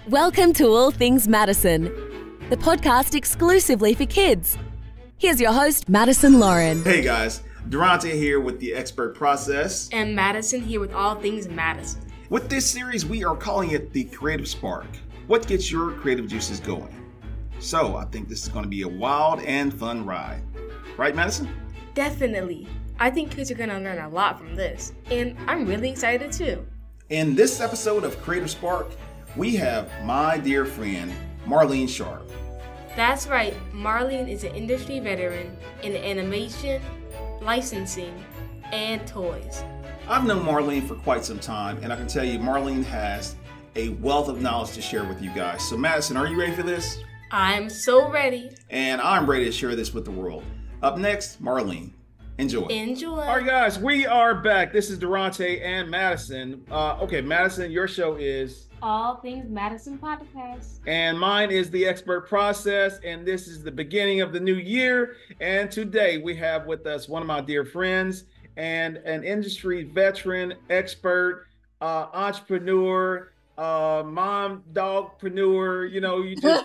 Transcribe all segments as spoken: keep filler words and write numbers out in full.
Welcome to All Things Madison, the podcast exclusively for kids. Here's your host, Madison Lauren. Hey guys, Durante here with the Expert Process. And Madison here with All Things Madison. With this series, we are calling it the Creative Spark. What gets your creative juices going? So, I think this is going to be a wild and fun ride. Right, Madison? Definitely. I think kids are going to learn a lot from this. And I'm really excited too. In this episode of Creative Spark, we have my dear friend, Marlene Sharp. That's right. Marlene is an industry veteran in animation, licensing, and toys. I've known Marlene for quite some time, and I can tell you Marlene has a wealth of knowledge to share with you guys. So Madison, are you ready for this? I'm so ready. And I'm ready to share this with the world. Up next, Marlene. Enjoy. Enjoy. All right, guys, we are back. This is Durante and Madison. Uh, okay, Madison, your show is... All Things Madison Podcast. And mine is the Expert Process, and this is the beginning of the new year. And today we have with us one of my dear friends and an industry veteran, expert, uh, entrepreneur, uh, mom, dogpreneur. You know, you just...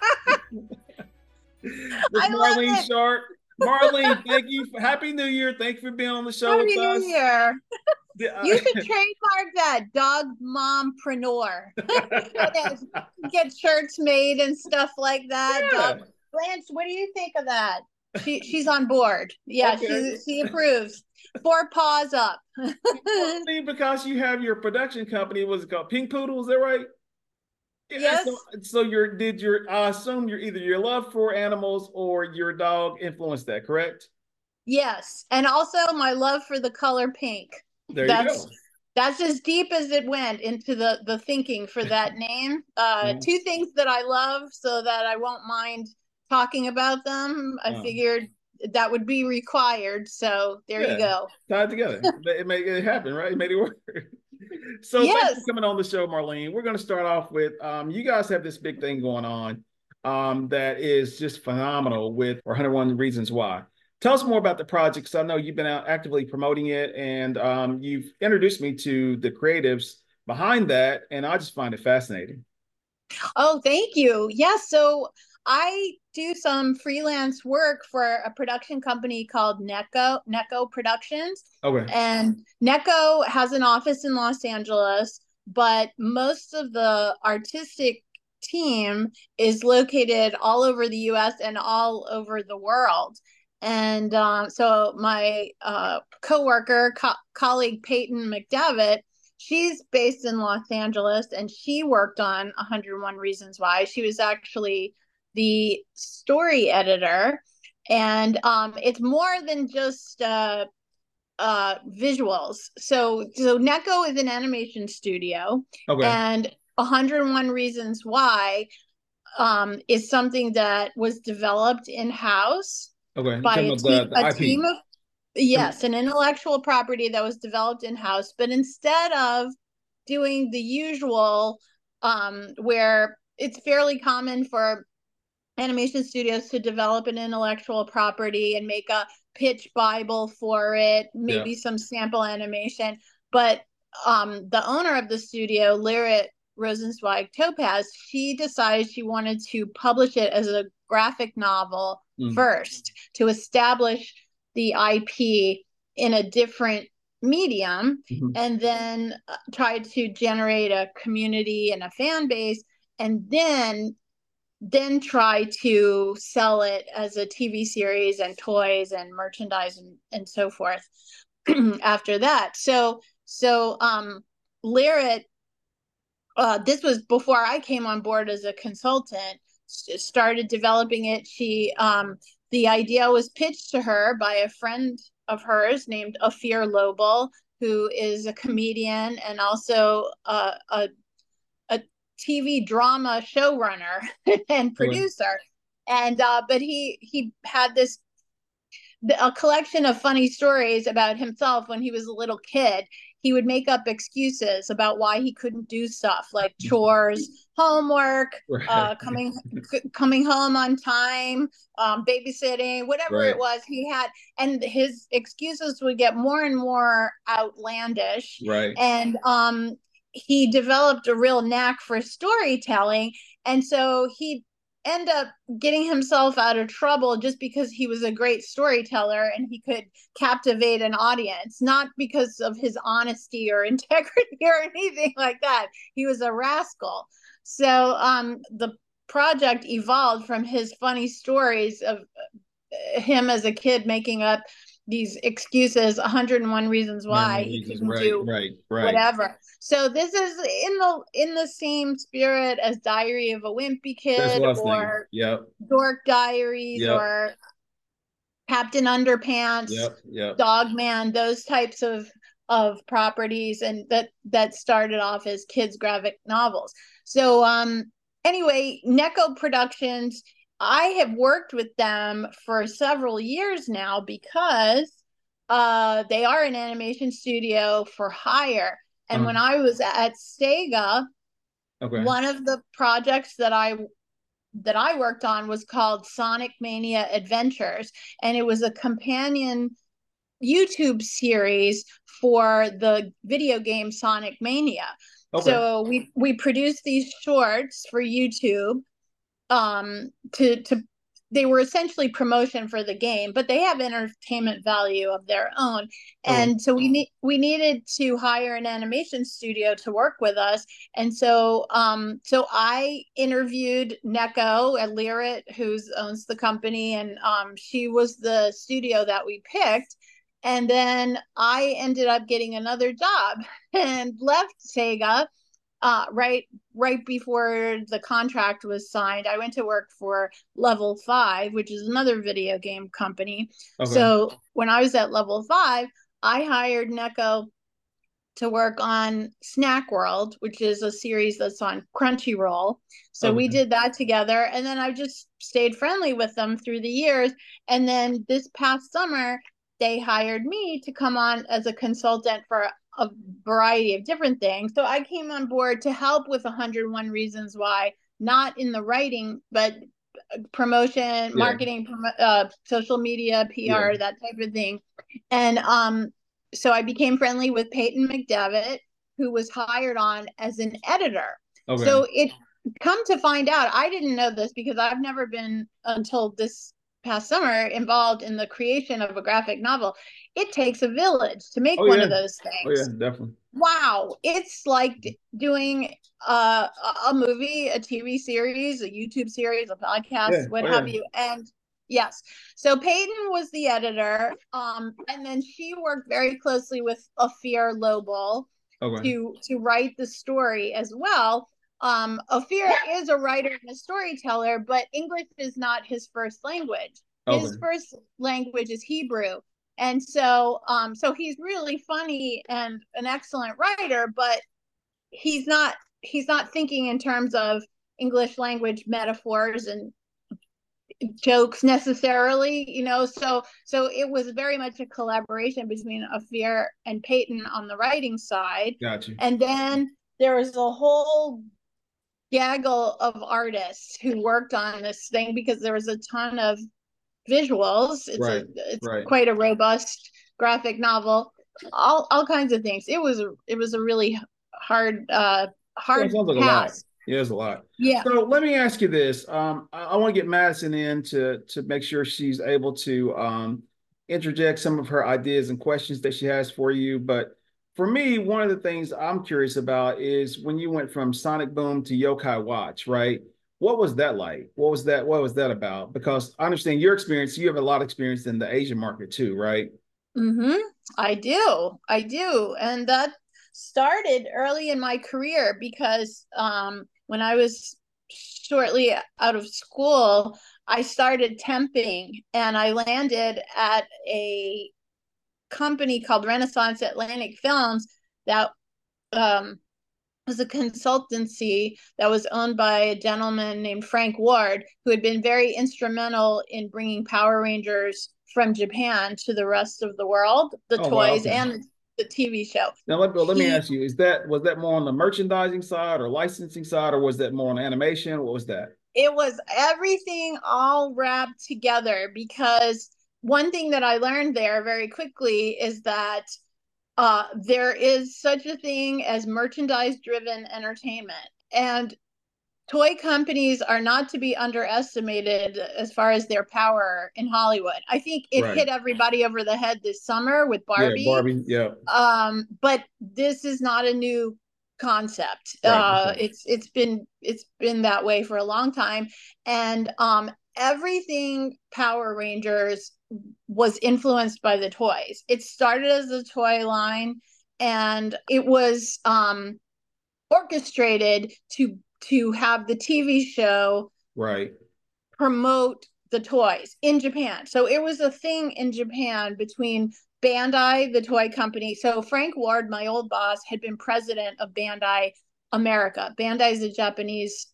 It's Marlene Sharp. Marlene, thank you. For, Happy New Year. Thank you for being on the show Happy with New us. Year. You should trademark that, dog mompreneur. Get shirts made and stuff like that. Yeah. Dog. Blanche, what do you think of that? She she's on board. Yeah, Okay. she she approves. Four paws up. See, because you have your production company, what's it called? Pink Poodle, is that right? Yeah, Yes. So, so your did your I assume your either your love for animals or your dog influenced that, correct? Yes, and also my love for the color pink. There That's you go. that's as deep as it went into the the thinking for that name. Uh, Mhm. Two things that I love, so that I won't mind talking about them. I Uh. figured that would be required. So there Yeah. you go. Tied together. It made it happen, right? It made it work. So Yes. thanks for coming on the show, Marlene. We're going to start off with um, you guys have this big thing going on um, that is just phenomenal with one hundred one Reasons Why. Tell us more about the project, because I know you've been out actively promoting it, and um, you've introduced me to the creatives behind that, and I just find it fascinating. Oh, thank you. Yes. So I do some freelance work for a production company called Neko, Neko Productions. Okay. And Neko has an office in Los Angeles, but most of the artistic team is located all over the U S and all over the world. And um, so my uh, coworker, co- colleague Peyton McDevitt, she's based in Los Angeles, and she worked on one hundred one Reasons Why. She was actually the story editor, and um, it's more than just uh, uh, visuals. So, so Neko is an animation studio, Okay. and one hundred one Reasons Why um, is something that was developed in-house Okay. by a, Talking te- about the, the a I P. team of yes, an intellectual property that was developed in-house. But instead of doing the usual, um, where it's fairly common for animation studios to develop an intellectual property and make a pitch Bible for it, maybe Yeah. some sample animation. But um, the owner of the studio, Lyrit Rosenzweig Topaz, she decided she wanted to publish it as a graphic novel Mm. first to establish the I P in a different medium, Mhm. and then uh, try to generate a community and a fan base, and then then try to sell it as a T V series and toys and merchandise and, and so forth after that. So so um Lyrit, uh, this was before I came on board as a consultant, s- started developing it. She um the idea was pitched to her by a friend of hers named Ophir Lobel, who is a comedian and also uh, a a T V drama showrunner and producer. And uh, but he he had this a collection of funny stories about himself when he was a little kid. He would make up excuses about why he couldn't do stuff like chores, homework, Right. uh, coming c- coming home on time, um, babysitting, whatever Right. it was he had. And his excuses would get more and more outlandish. Right. And um, he developed a real knack for storytelling. And so he end up getting himself out of trouble just because he was a great storyteller and he could captivate an audience, not because of his honesty or integrity or anything like that. He was a rascal. So um, the project evolved from his funny stories of him as a kid making up these excuses, one hundred one reasons why he couldn't right, do right, right. whatever. So this is in the in the same spirit as Diary of a Wimpy Kid or yep. Dork Diaries yep. or Captain Underpants, yep, yep. Dog Man, those types of of properties, and that that started off as kids graphic novels. So um anyway, Neko Productions, I have worked with them for several years now because uh, they are an animation studio for hire. And uh-huh. when I was at Sega, okay. one of the projects that I that I worked on was called Sonic Mania Adventures, and it was a companion YouTube series for the video game Sonic Mania. Okay. So we we produced these shorts for YouTube. Um, to to they were essentially promotion for the game, but they have entertainment value of their own. And oh. so we need we needed to hire an animation studio to work with us. And so um so I interviewed Neko at Lyrit, who owns the company, and um she was the studio that we picked. And then I ended up getting another job and left Sega. Uh, right, right before the contract was signed, I went to work for Level Five, which is another video game company. Okay. So when I was at Level Five, I hired Neko to work on Snack World, which is a series that's on Crunchyroll. So okay. we did that together, and then I just stayed friendly with them through the years. And then this past summer, they hired me to come on as a consultant for a variety of different things. So I came on board to help with one hundred one Reasons Why, not in the writing, but promotion, yeah. marketing, uh, social media, P R, yeah. that type of thing. And um, so I became friendly with Peyton McDevitt, who was hired on as an editor. Okay. So it come to find out, I didn't know this because I've never been until this past summer involved in the creation of a graphic novel. It takes a village to make oh, one yeah. of those things. Oh yeah, definitely. Wow, it's like doing uh, a movie, a T V series, a YouTube series, a podcast, yeah. what oh, have yeah. you. And yes, so Peyton was the editor, um, and then she worked very closely with Ophir Lobel okay. to to write the story as well. Um, Ophir is a writer and a storyteller, but English is not his first language. Okay. His first language is Hebrew. And so um, so he's really funny and an excellent writer, but he's not he's not thinking in terms of English language metaphors and jokes necessarily, you know. So so it was very much a collaboration between Ophir and Peyton on the writing side. Gotcha. And then there was a whole gaggle of artists who worked on this thing because there was a ton of visuals. It's, right, a, it's right. quite a robust graphic novel. All all kinds of things. It was a, it was a really hard uh hard yeah, like task. Yeah, it's a lot. Yeah. So let me ask you this. Um, I, I want to get Madison in to to make sure she's able to um interject some of her ideas and questions that she has for you. But for me, one of the things I'm curious about is when you went from Sonic Boom to Yokai Watch, right? What was that like? What was that? What was that about? Because I understand your experience. You have a lot of experience in the Asian market too, right? Mm-hmm. I do. I do. And that started early in my career because um, when I was shortly out of school, I started temping and I landed at a company called Renaissance Atlantic Films that um, was a consultancy that was owned by a gentleman named Frank Ward, who had been very instrumental in bringing Power Rangers from Japan to the rest of the world, the oh, toys wow, okay. and the T V show. Now, let, let me he, ask you, is that, was that more on the merchandising side or licensing side, or was that more on animation? What was that? It was everything all wrapped together, because one thing that I learned there very quickly is that uh, there is such a thing as merchandise-driven entertainment. And toy companies are not to be underestimated as far as their power in Hollywood. I think it Right. hit everybody over the head this summer with Barbie. Yeah, Barbie. Yeah. Um, but this is not a new concept. Right. Uh, Okay. it's it's been it's been that way for a long time, and um, everything Power Rangers was influenced by the toys. It started as a toy line, and it was um, orchestrated to to have the T V show Right. promote the toys in Japan. So it was a thing in Japan between Bandai, the toy company. So Frank Ward, my old boss, had been president of Bandai America. Bandai is a Japanese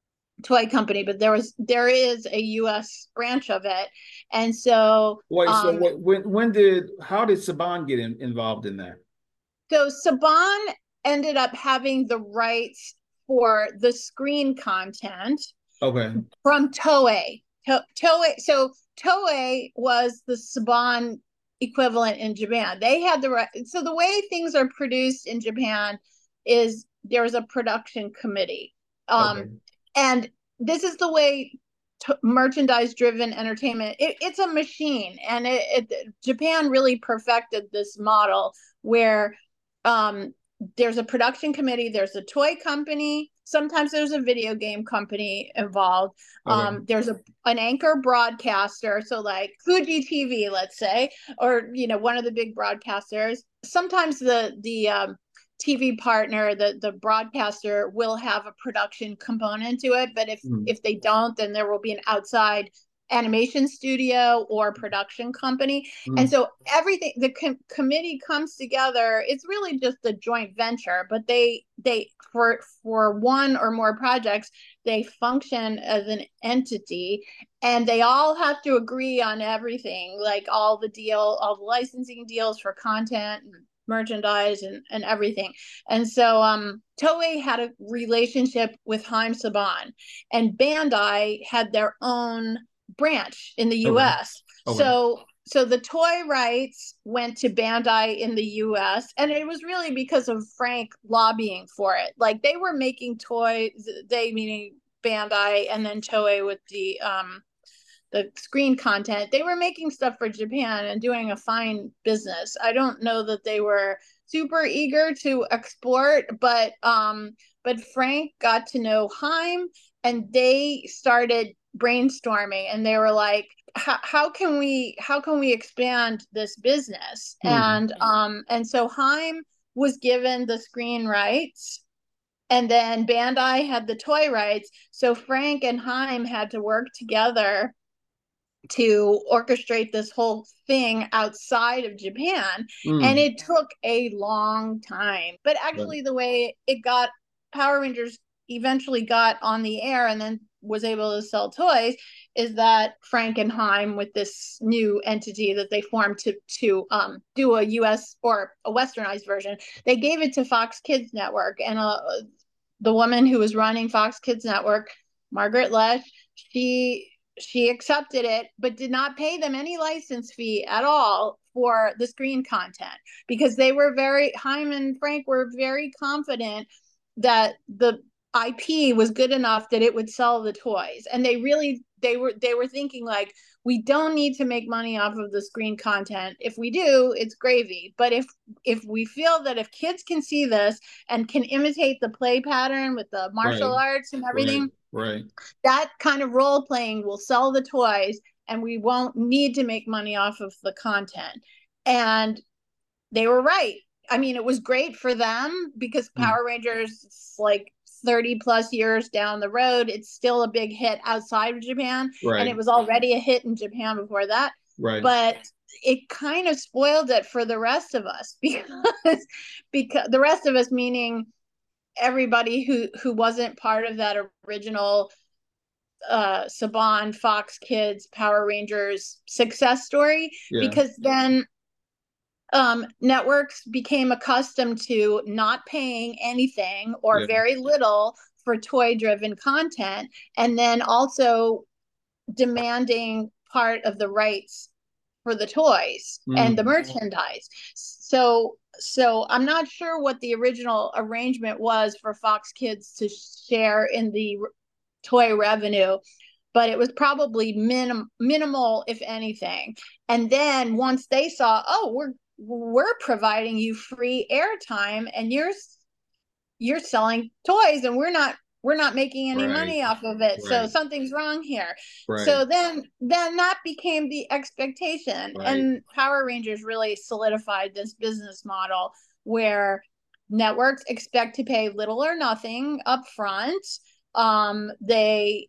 toy company, but there was there is a U S branch of it. And so Wait, so um, what, when when did how did Saban get in, involved in that? so Saban ended up having the rights for the screen content Okay. from Toei. To- Toei. So Toei was the Saban equivalent in Japan. They had the right. So the way things are produced in Japan is there's a production committee, um, Okay. and this is the way t- merchandise-driven entertainment. It, it's a machine, and it, it, Japan really perfected this model where um, there's a production committee, there's a toy company, sometimes there's a video game company involved. Okay. Um, there's a an anchor broadcaster, so like Fuji T V, let's say, or you know, one of the big broadcasters. Sometimes the the um, T V partner, the the broadcaster, will have a production component to it, but if Mhm. if they don't, then there will be an outside animation studio or production company. Mhm. And so everything, the com- committee comes together. It's really just a joint venture, but they they for for one or more projects, they function as an entity, and they all have to agree on everything, like all the deal, all the licensing deals for content and merchandise and, and everything. And so um Toei had a relationship with Haim Saban, and Bandai had their own branch in the U S. Okay. So so the toy rights went to Bandai in the U S, and it was really because of Frank lobbying for it. Like they were making toys, they meaning Bandai, and then Toei with the um the screen content. They were making stuff for Japan and doing a fine business. I don't know that they were super eager to export, but um but Frank got to know Haim, and they started brainstorming, and they were like, how can we how can we expand this business? Hmm. And um and so Haim was given the screen rights, and then Bandai had the toy rights. So Frank and Haim had to work together to orchestrate this whole thing outside of Japan. Mm. And it took a long time. But actually, Right. the way it got, Power Rangers eventually got on the air and then was able to sell toys, is that Frank and Haim, with this new entity that they formed to to um, do a U S or a westernized version, they gave it to Fox Kids Network. And uh, the woman who was running Fox Kids Network, Margaret Lesh, she she accepted it, but did not pay them any license fee at all for the screen content, because they were very, Haim and Frank were very confident that the I P was good enough that it would sell the toys. And they really, they were, they were thinking like, we don't need to make money off of the screen content. If we do, it's gravy. But if, if we feel that if kids can see this and can imitate the play pattern with the martial Right. arts and everything, Right. Right. that kind of role playing will sell the toys, and we won't need to make money off of the content. And they were right. I mean, it was great for them because Power Rangers, it's like thirty plus years down the road, it's still a big hit outside of Japan. Right. And it was already a hit in Japan before that. Right. But it kind of spoiled it for the rest of us, because because the rest of us, meaning everybody who who wasn't part of that original uh Saban, Fox Kids, Power Rangers success story. Yeah. Because then um networks became accustomed to not paying anything or Yeah. very little for toy driven content, and then also demanding part of the rights for the toys Mm. and the merchandise. So so I'm not sure what the original arrangement was for Fox Kids to share in the toy revenue, but it was probably minim- minimal, if anything. And then once they saw, oh, we're we're providing you free airtime, and you're you're selling toys, and we're not we're not making any Right. money off of it. Right. So something's wrong here. Right. So then then that became the expectation. Right. And Power Rangers really solidified this business model where networks expect to pay little or nothing up front. Um, they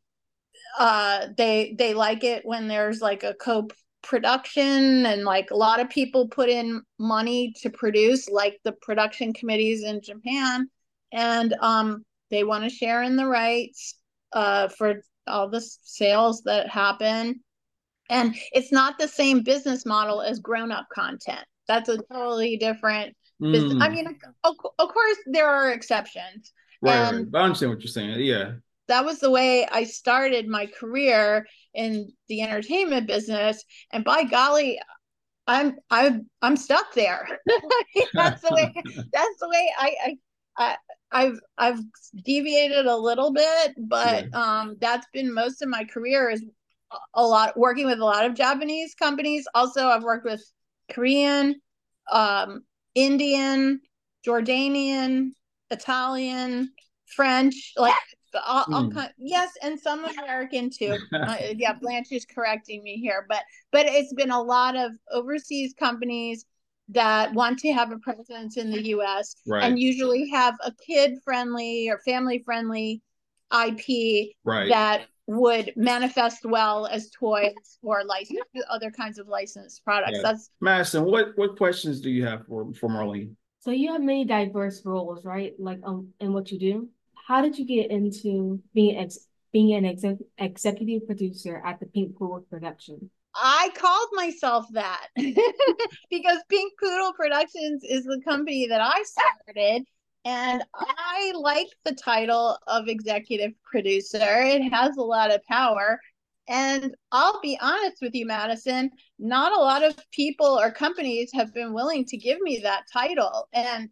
uh they they like it when there's like a co-production, and like a lot of people put in money to produce, like the production committees in Japan, and um they want to share in the rights uh for all the sales that happen. And it's not the same business model as grown-up content. That's a totally different Mm. business. I mean, of, of course there are exceptions. Right, and right. But I understand what you're saying. Yeah. That was the way I started my career in the entertainment business, and by golly, I'm I'm I'm stuck there. that's the way. That's the way I, I I I've I've deviated a little bit, but Yeah. um, that's been most of my career, is a lot working with a lot of Japanese companies. Also, I've worked with Korean, um, Indian, Jordanian, Italian, French, like all, all Mm. kind. Yes, and some American too. Uh, yeah, Blanche is correcting me here, but but it's been a lot of overseas companies that want to have a presence in the U S Right. and usually have a kid-friendly or family-friendly I P Right. that would manifest well as toys or license other kinds of licensed products. Yeah. That's Madison, what what questions do you have for for Marlene? So you have many diverse roles, right? Like um, in what you do. How did you get into being ex being an exec executive producer at the Pink Poodle production? I called myself that because Pink Poodle Productions is the company that I started, and I like the title of executive producer. It has a lot of power. And I'll be honest with you, Madison, not a lot of people or companies have been willing to give me that title. And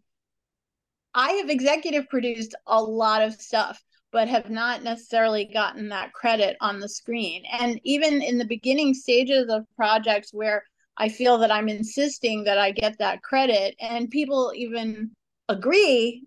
I have executive produced a lot of stuff, but have not necessarily gotten that credit on the screen. And even in the beginning stages of projects where I feel that I'm insisting that I get that credit, and people even agree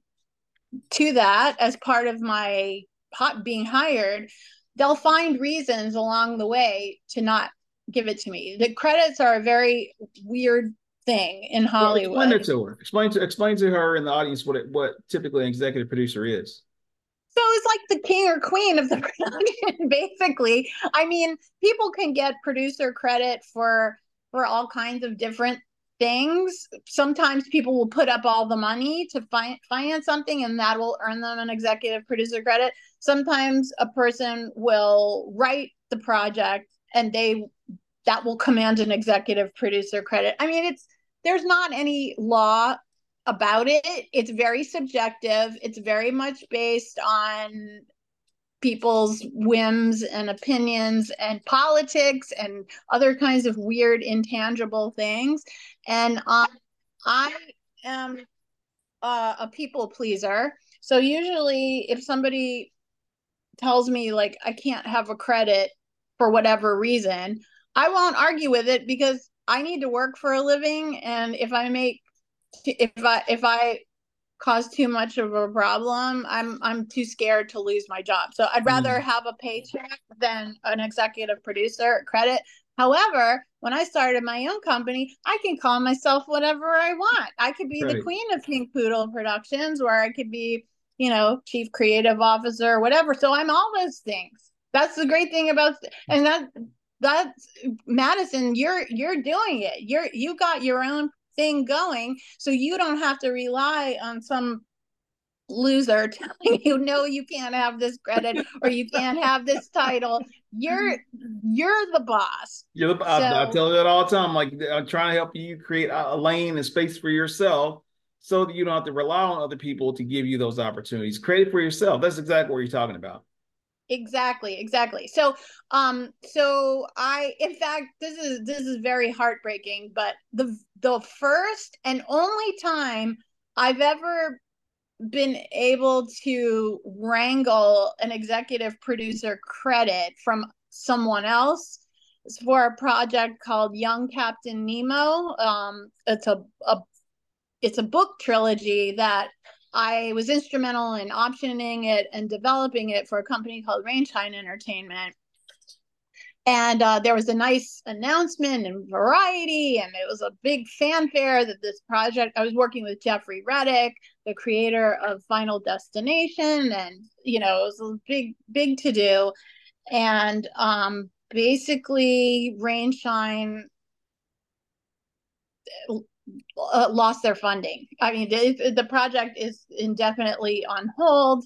to that as part of my being hired, they'll find reasons along the way to not give it to me. The credits are a very weird thing in Hollywood. Well, explain it to her. Explain to explain to her and the audience what it, what typically an executive producer is. So it's like the king or queen of the production, basically. I mean, people can get producer credit for for all kinds of different things. Sometimes people will put up all the money to fi- finance something, and that will earn them an executive producer credit. Sometimes a person will write the project, and they that will command an executive producer credit. I mean, it's there's not any law about it. It's very subjective. It's very much based on people's whims and opinions and politics and other kinds of weird intangible things. And um, I am uh, a people pleaser. So usually if somebody tells me like I can't have a credit for whatever reason, I won't argue with it, because I need to work for a living. And if I make if I if I cause too much of a problem, I'm I'm too scared to lose my job. So I'd rather mm. have a paycheck than an executive producer credit. However, when I started my own company, I can call myself whatever I want. I could be right. the queen of Pink Poodle Productions, or I could be, you know, chief creative officer or whatever. So I'm all those things. That's the great thing about, and that that's Madison, you're you're doing it. You're you got your own thing going, so you don't have to rely on some loser telling you no, you can't have this credit or you can't have this title. You're you're the boss. You're the, so, I, I tell you that all the time. Like, I'm trying to help you create a lane and space for yourself, so that you don't have to rely on other people to give you those opportunities. Create it for yourself. That's exactly what you're talking about. Exactly, exactly. So, um, so I, in fact, this is this is very heartbreaking, but the the first and only time I've ever been able to wrangle an executive producer credit from someone else is for a project called Young Captain Nemo. Um, it's a, a it's a book trilogy that I was instrumental in optioning it and developing it for a company called Rainshine Entertainment. And uh, there was a nice announcement in Variety, and it was a big fanfare that this project, I was working with Jeffrey Reddick, the creator of Final Destination, and, you know, it was a big, big to do. And um, basically, Rainshine uh, lost their funding. I mean, the, the project is indefinitely on hold,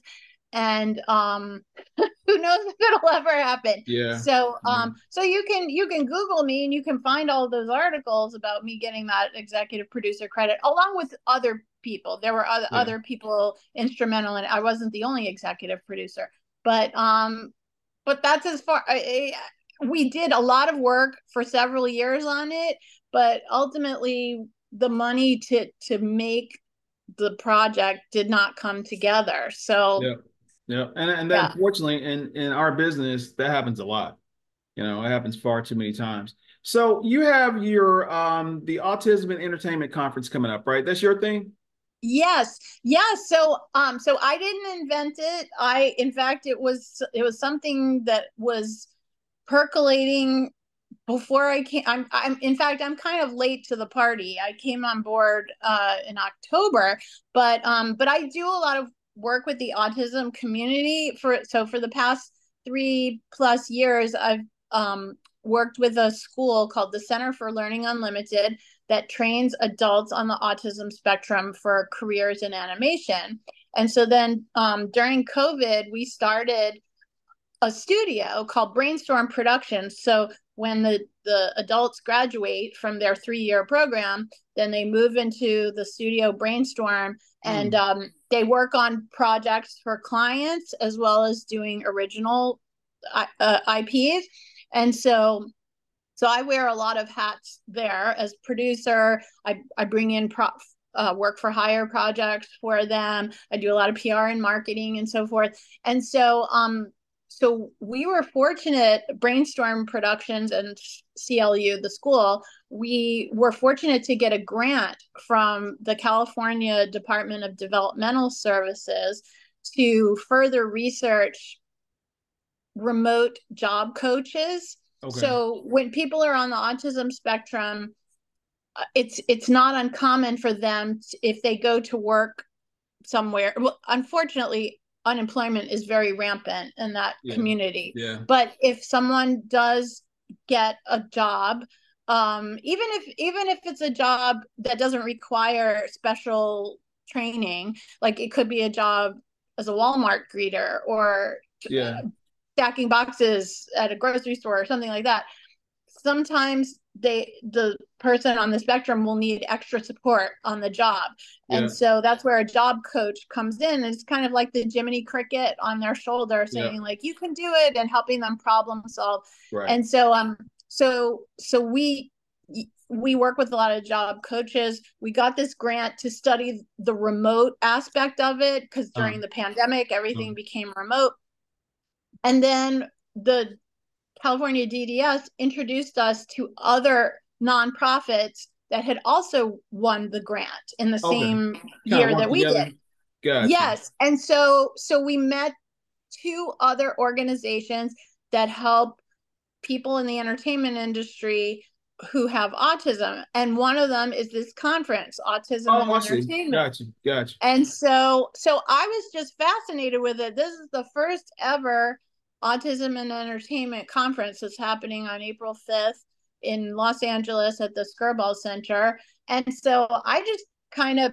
and um who knows if it'll ever happen. Yeah. So um yeah. so you can you can Google me and you can find all those articles about me getting that executive producer credit along with other people. There were other, Yeah. other people instrumental, and I wasn't the only executive producer, but um but that's as far I, I, we did a lot of work for several years on it, but ultimately the money to to make the project did not come together. So Yeah. Yeah. And and then yeah. unfortunately in in our business that happens a lot. You know, it happens far too many times. So you have your um the Autism and Entertainment Conference coming up, right? That's your thing? Yes, yes. So, um, so I didn't invent it. I, in fact, it was it was something that was percolating before I came. I'm, I'm, in fact, I'm kind of late to the party. I came on board uh, in October, but um, but I do a lot of work with the autism community. For so for the past three plus years, I've um worked with a school called the Center for Learning Unlimited that trains adults on the autism spectrum for careers in animation. And so then um, during COVID, we started a studio called Brainstorm Productions. So when the, the adults graduate from their three-year program, then they move into the studio Brainstorm, and mm. um, they work on projects for clients as well as doing original uh, I Ps. And so So I wear a lot of hats there as producer. I, I bring in pro, uh, work for hire projects for them. I do a lot of P R and marketing and so forth. And so um, so we were fortunate, Brainstorm Productions and C L U, the school, we were fortunate to get a grant from the California Department of Developmental Services to further research remote job coaches. Okay. So when people are on the autism spectrum, it's it's not uncommon for them to, if they go to work somewhere. Well, unfortunately, unemployment is very rampant in that yeah. community. Yeah. But if someone does get a job, um, even if even if it's a job that doesn't require special training, like it could be a job as a Walmart greeter or yeah. stacking boxes at a grocery store or something like that. Sometimes they the person on the spectrum will need extra support on the job. Yeah. And so that's where a job coach comes in. It's kind of like the Jiminy Cricket on their shoulder saying yeah. like, you can do it, and helping them problem solve. Right. And so um so so we we work with a lot of job coaches. We got this grant to study the remote aspect of it because during uh, the pandemic, everything uh, became remote. And then the California D D S introduced us to other nonprofits that had also won the grant in the okay. same kind year that we together. did. Gotcha. Yes. And so so we met two other organizations that help people in the entertainment industry who have autism. And one of them is this conference, Autism oh, and Entertainment. Gotcha. Gotcha. And so so I was just fascinated with it. This is the first ever Autism and Entertainment Conference that's happening on April fifth in Los Angeles at the Skirball Center. And so I just kind of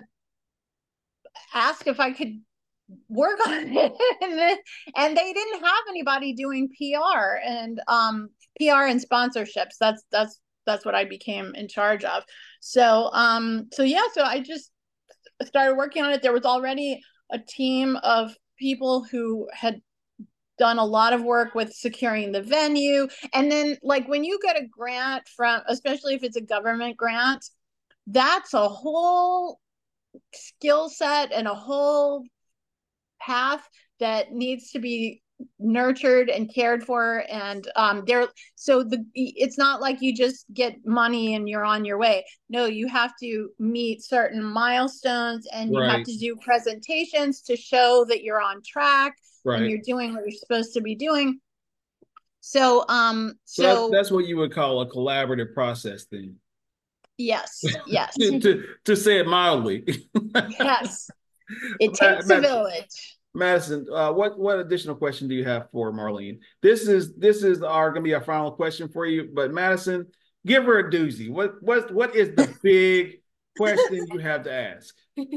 asked if I could work on it. and, and they didn't have anybody doing P R and um, P R and sponsorships. That's that's that's what I became in charge of. So um, so yeah, so I just started working on it. There was already a team of people who had done a lot of work with securing the venue. And then like when you get a grant from, especially if it's a government grant, that's a whole skill set and a whole path that needs to be nurtured and cared for. And um there so the it's not like you just get money and you're on your way. No, you have to meet certain milestones, and you Right. have to do presentations to show that you're on track Right. and you're doing what you're supposed to be doing. So um So, so that's, that's what you would call a collaborative process then. yes, yes. to, to to say it mildly. Yes. It Ma- takes a Ma- village. Madison, uh, what what additional question do you have for Marlene? This is this is our gonna be our final question for you. But Madison, give her a doozy. What what what is the big question you have to ask?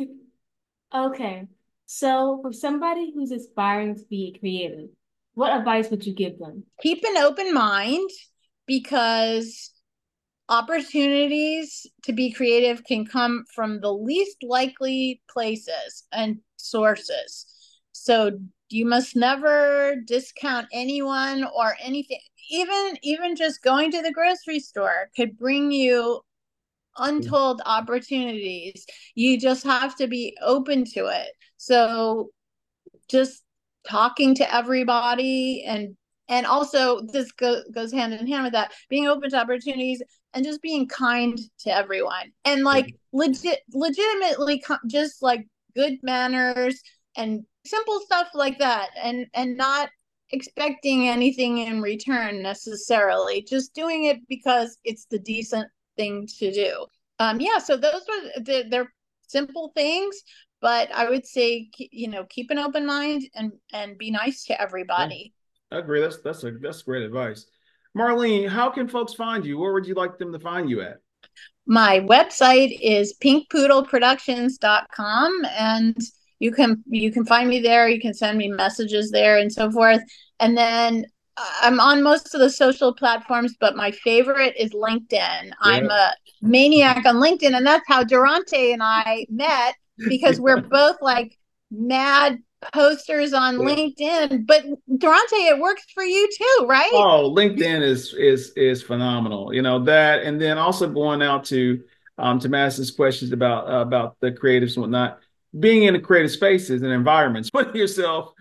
Okay, so for somebody who's aspiring to be creative, what advice would you give them? Keep an open mind, because opportunities to be creative can come from the least likely places and sources. So you must never discount anyone or anything. Even even just going to the grocery store could bring you untold opportunities. You just have to be open to it. So just talking to everybody, and and also this go, goes hand in hand with that, being open to opportunities and just being kind to everyone, and like legit legitimately just like good manners and simple stuff like that, and and not expecting anything in return necessarily, just doing it because it's the decent thing to do. Um yeah, so those were the, they're simple things, but I would say, you know, keep an open mind and and be nice to everybody. I agree. That's that's a that's great advice. Marlene, how can folks find you? Where would you like them to find you at? My website is pink poodle productions dot com, and you can you can find me there. You can send me messages there and so forth. And then I'm on most of the social platforms, but my favorite is LinkedIn. Yeah. I'm a maniac on LinkedIn, and that's how Durante and I met, because we're both like mad posters on yeah. LinkedIn. But Durante, it works for you too, right? Oh, LinkedIn is is is phenomenal. You know that, and then also going out to um to Madison's questions about uh, about the creatives and whatnot. Being in the creative spaces and environments, putting yourself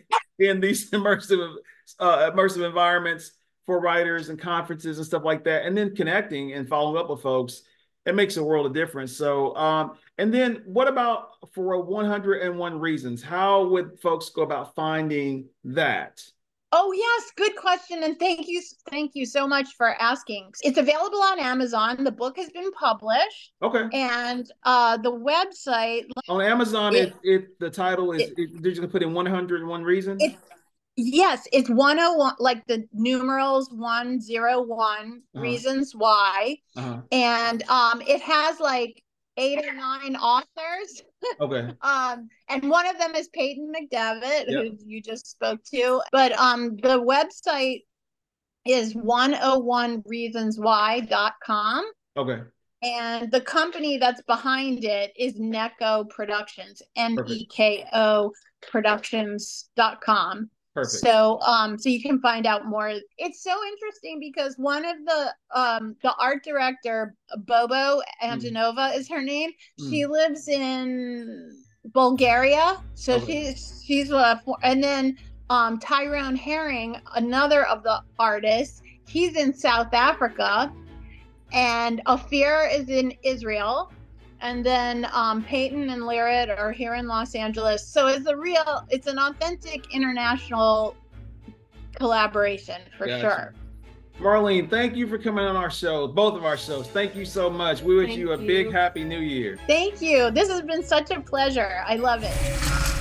in these immersive uh, immersive environments for writers and conferences and stuff like that, and then connecting and following up with folks, it makes a world of difference. So, um, and then what about for one hundred and one Reasons? How would folks go about finding that? Oh, yes. Good question. And thank you. Thank you so much for asking. It's available on Amazon. The book has been published. Okay. And uh, the website. On Amazon, it, it, it the title is, it, it, did you put in one hundred and one Reasons? It, yes. It's one oh one, like the numerals one oh one uh-huh. Reasons Why. Uh-huh. And um, it has like eight or nine authors. Okay. um, and one of them is Peyton McDevitt, yep. who you just spoke to. But um, the website is one oh one reasons why dot com. Okay. And the company that's behind it is Neko Productions, N E K O Productions dot com. Perfect. So, um, so you can find out more. It's so interesting because one of the, um, the art director, Bobo Antonova mm. is her name. Mm. She lives in Bulgaria. So okay. she's, she's, a, and then, um, Tyrone Herring, another of the artists, he's in South Africa, and Ophir is in Israel. And then um, Peyton and Lyrit are here in Los Angeles. So it's a real, it's an authentic international collaboration for gotcha. Sure. Marlene, thank you for coming on our show, both of our shows. Thank you so much. We wish you a you. big happy new year. Thank you. This has been such a pleasure. I love it.